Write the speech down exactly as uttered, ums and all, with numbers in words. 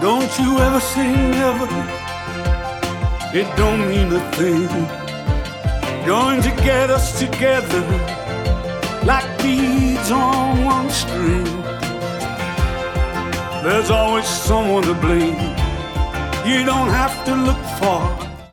Don't you ever say never, it don't mean a thing. Join to get us together like beads on one string. There's always someone to blame. You don't have to look far